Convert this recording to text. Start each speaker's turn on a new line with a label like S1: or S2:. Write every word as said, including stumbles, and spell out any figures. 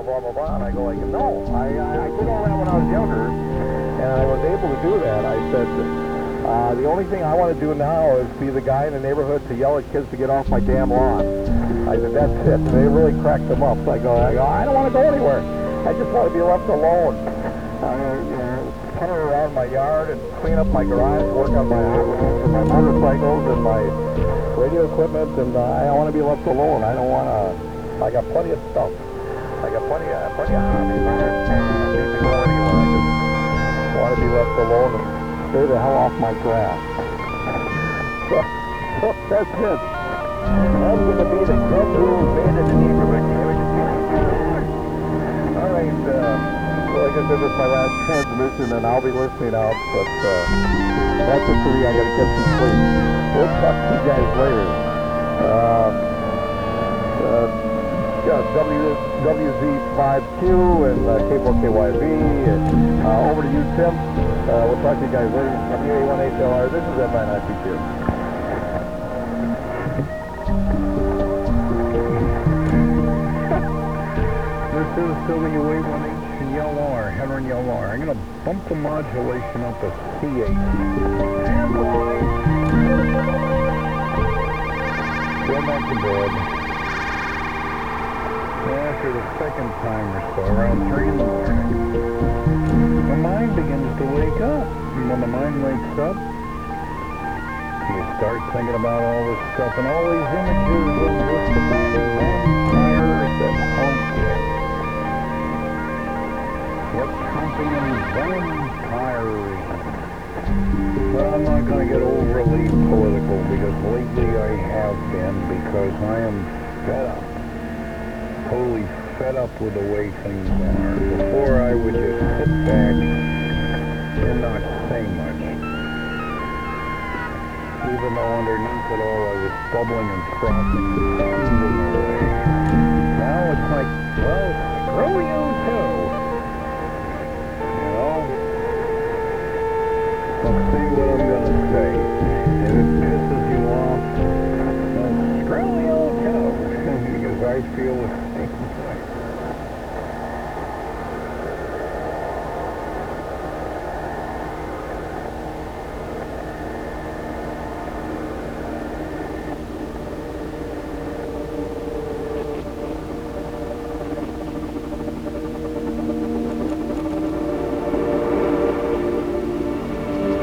S1: blah, blah, blah. And I go like, no, I, I, I did all that when I was younger, and I was able to do that. I said, uh, the only thing I want to do now is be the guy in the neighborhood to yell at kids to get off my damn lawn. I said, that's it. And they really cracked them up. So I go, I go, I don't want to go anywhere. I just want to be left alone. I uh, putter around my yard and clean up my garage, work on my, my motorcycles and my radio equipment, and uh, I want to be left alone. I don't want to, I got plenty of stuff. I got plenty of, plenty of hobbies. I don't need to go anywhere. I just want to be left alone and stay the hell off my grass. So, so that's it. That's going to be the kid who made it in the neighborhood. All right, uh, so like I said, this is my last transmission, and I'll be listening out, but uh, that's it for me. I got to get some sleep. We'll talk to you guys later. Uh, uh, yeah, W, W Z five Q and uh, K four K Y B, and uh, over to you, Tim. Uh, we'll talk to you guys later. W A one H L R, this is F nine nine P Q. This is W A one H L R, Henry L R. I'm going to bump the modulation up to C eight. Go back to bed. After the second time or so, around three in the morning, the mind begins to wake up. And when the mind wakes up, you start thinking about all this stuff and all these images of just about vampires that haunt you. Yep, something in vampires. But I'm not going to get overly political, because lately I have been, because I am fed up. Totally fed up with the way things are. Before, I would just sit back and not say much. Even though underneath it all I was bubbling and frothing and seething away. Now it's like, well, screw you too. You know? I'll see what I'm going to say. If it pisses you off, well, screw you too. Because I feel